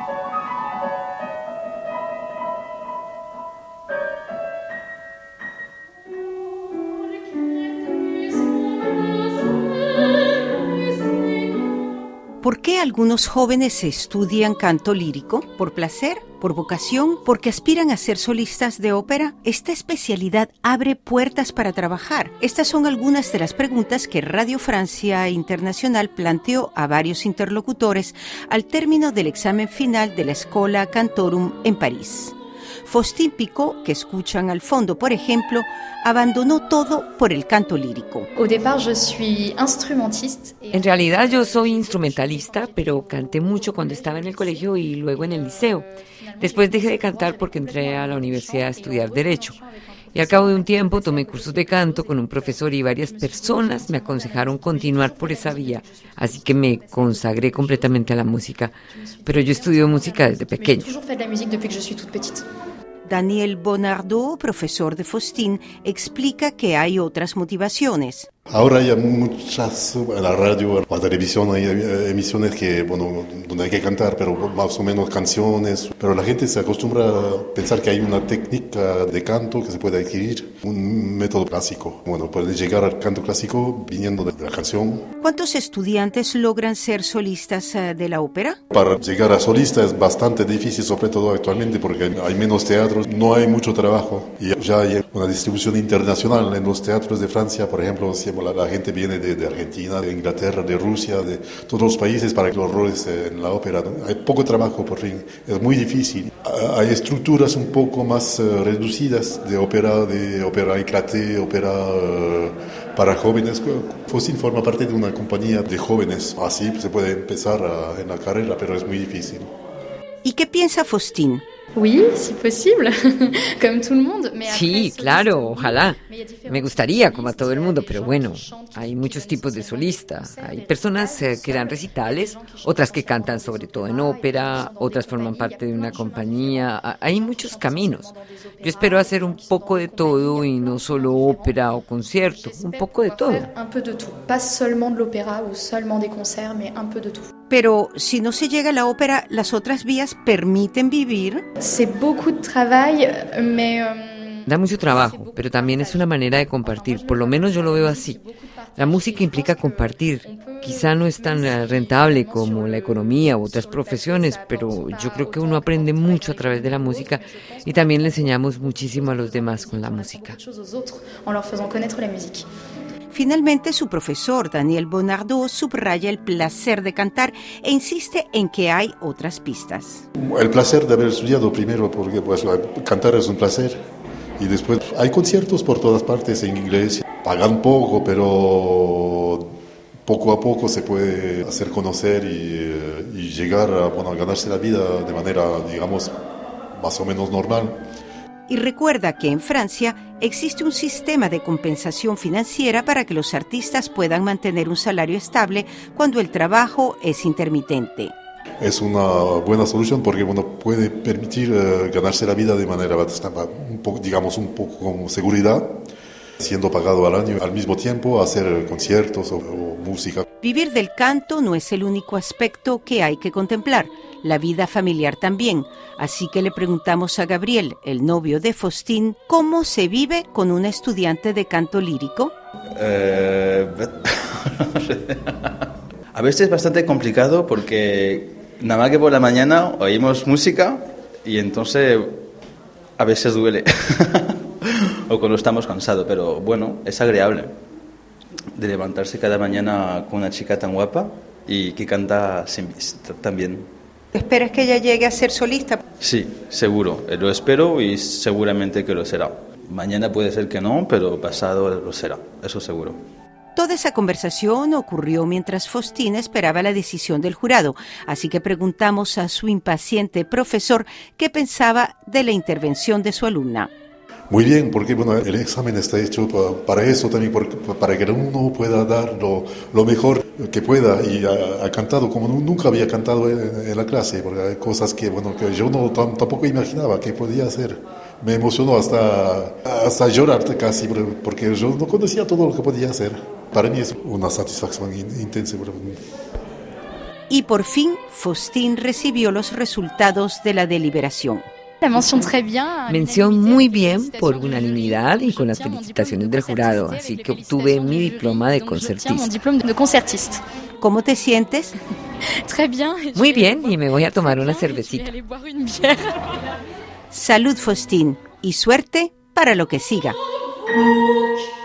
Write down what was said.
¿Por qué algunos jóvenes estudian canto lírico? ¿Por placer? ¿Por vocación? ¿Porque aspiran a ser solistas de ópera? ¿Esta especialidad abre puertas para trabajar? Estas son algunas de las preguntas que Radio Francia Internacional planteó a varios interlocutores al término del examen final de la Schola Cantorum en París. Faustin Picot, que escuchan al fondo, por ejemplo, abandonó todo por el canto lírico. En realidad yo soy instrumentalista, pero canté mucho cuando estaba en el colegio y luego en el liceo. Después dejé de cantar porque entré a la universidad a estudiar Derecho. Y al cabo de un tiempo tomé cursos de canto con un profesor y varias personas me aconsejaron continuar por esa vía. Así que me consagré completamente a la música. Pero yo estudio música desde pequeño. Daniel Bonardo, profesor de Faustin, explica que hay otras motivaciones. Ahora hay muchas, en la radio, en la televisión hay emisiones que, donde hay que cantar, pero más o menos canciones. Pero la gente se acostumbra a pensar que hay una técnica de canto que se puede adquirir, un método clásico. Puede llegar al canto clásico viniendo de la canción. ¿Cuántos estudiantes logran ser solistas de la ópera? Para llegar a solista es bastante difícil, sobre todo actualmente, porque hay menos teatros, no hay mucho trabajo. Y ya hay una distribución internacional en los teatros de Francia, por ejemplo, la gente viene de Argentina, de Inglaterra, de Rusia, de todos los países para los roles en la ópera. Hay poco trabajo, por fin, es muy difícil. Hay estructuras un poco más reducidas de ópera éclaté, ópera para jóvenes. Faustin forma parte de una compañía de jóvenes, así se puede empezar en la carrera, pero es muy difícil. ¿Y qué piensa Faustin? Sí, claro, ojalá. Me gustaría, como a todo el mundo, pero bueno, hay muchos tipos de solistas. Hay personas que dan recitales, otras que cantan sobre todo en ópera, otras forman parte de una compañía. Hay muchos caminos. Yo espero hacer un poco de todo y no solo ópera o concierto, un poco de todo. Pero si no se llega a la ópera, ¿las otras vías permiten vivir? Da mucho trabajo, pero también es una manera de compartir, por lo menos yo lo veo así. La música implica compartir. Quizá no es tan rentable como la economía u otras profesiones, pero yo creo que uno aprende mucho a través de la música y también le enseñamos muchísimo a los demás con la música. Finalmente, su profesor, Daniel Bonardo, subraya el placer de cantar e insiste en que hay otras pistas. El placer de haber estudiado primero, porque cantar es un placer. Y después hay conciertos por todas partes en inglés. Pagan poco, pero poco a poco se puede hacer conocer y llegar a ganarse la vida de manera, digamos, más o menos normal. Y recuerda que en Francia existe un sistema de compensación financiera para que los artistas puedan mantener un salario estable cuando el trabajo es intermitente. Es una buena solución porque puede permitir ganarse la vida de manera un poco con seguridad, siendo pagado al año, al mismo tiempo hacer conciertos o música. Vivir del canto no es el único aspecto que hay que contemplar, la vida familiar también. Así que le preguntamos a Gabriel, el novio de Faustin, ¿cómo se vive con una estudiante de canto lírico? A veces es bastante complicado porque nada más que por la mañana oímos música y entonces a veces duele o cuando estamos cansados, pero bueno, es agradable de levantarse cada mañana con una chica tan guapa y que canta tan bien. ¿Esperas que ella llegue a ser solista? Sí, seguro, lo espero y seguramente que lo será. Mañana puede ser que no, pero pasado lo será, eso seguro. Toda esa conversación ocurrió mientras Faustin esperaba la decisión del jurado, así que preguntamos a su impaciente profesor qué pensaba de la intervención de su alumna. Muy bien, porque el examen está hecho para eso también, para que uno pueda dar lo mejor que pueda, y ha cantado como nunca había cantado en la clase, porque hay cosas que yo tampoco imaginaba que podía hacer. Me emocionó hasta llorar casi, porque yo no conocía todo lo que podía hacer. Para mí es una satisfacción intensa. Y por fin, Faustine recibió los resultados de la deliberación. Mención muy bien por unanimidad y con las felicitaciones del jurado, así que obtuve mi diploma de concertista. ¿Cómo te sientes? Muy bien, y me voy a tomar una cervecita. Salud, Faustine, y suerte para lo que siga.